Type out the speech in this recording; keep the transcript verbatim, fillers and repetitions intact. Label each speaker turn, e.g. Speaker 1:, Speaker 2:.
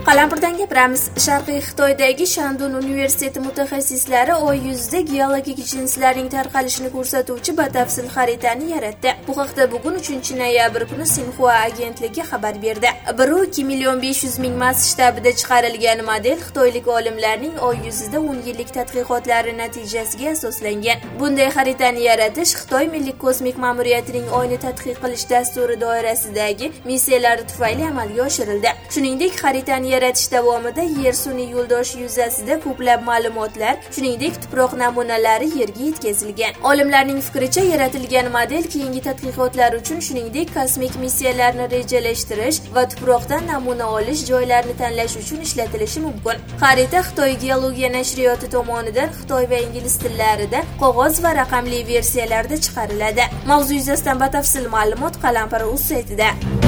Speaker 1: Qalampirdan gapiramiz. Sharqiy Xitoydagi Shandun universiteti mutaxassislari oy yuzida geologik jinslarning tarqalishini ko'rsatuvchi batafsil xaritani yaratdi. Bu haqda bugun uchinchi noyabr kuni Sinhua agentligi xabar berdi. bir nuqta ikki million besh yuz ming mass shtabida chiqarilgan model xitoylik olimlarning oy yuzida o'n yillik tadqiqotlari natijasiga asoslangan. Bunday xaritani yaratish Xitoy Milliy kosmik ma'muriyatining oyni tadqiq qilish dasturi doirasidagi missiyalari tufayli amalga oshirildi. Shuningdek, xaritani yaratish davomida Yer sun'iy yo'ldoshi yuzasida ko'plab ma'lumotlar, shuningdek tuproq namunalari Yerga yetkazilgan. Olimlarning fikricha, yaratilgan model keyingi tadqiqotlar uchun, shuningdek kosmik missiyalarni rejalashtirish va tuproqdan namuna olish joylarini tanlash uchun ishlatilishi mumkin. Xarita Xitoy geologiya nashriyoti tomonidan Xitoy va ingliz tillarida qog'oz va raqamli versiyalarda chiqariladi. Mavzu yuzasidan batafsil ma'lumot Qalampir.uz saytida.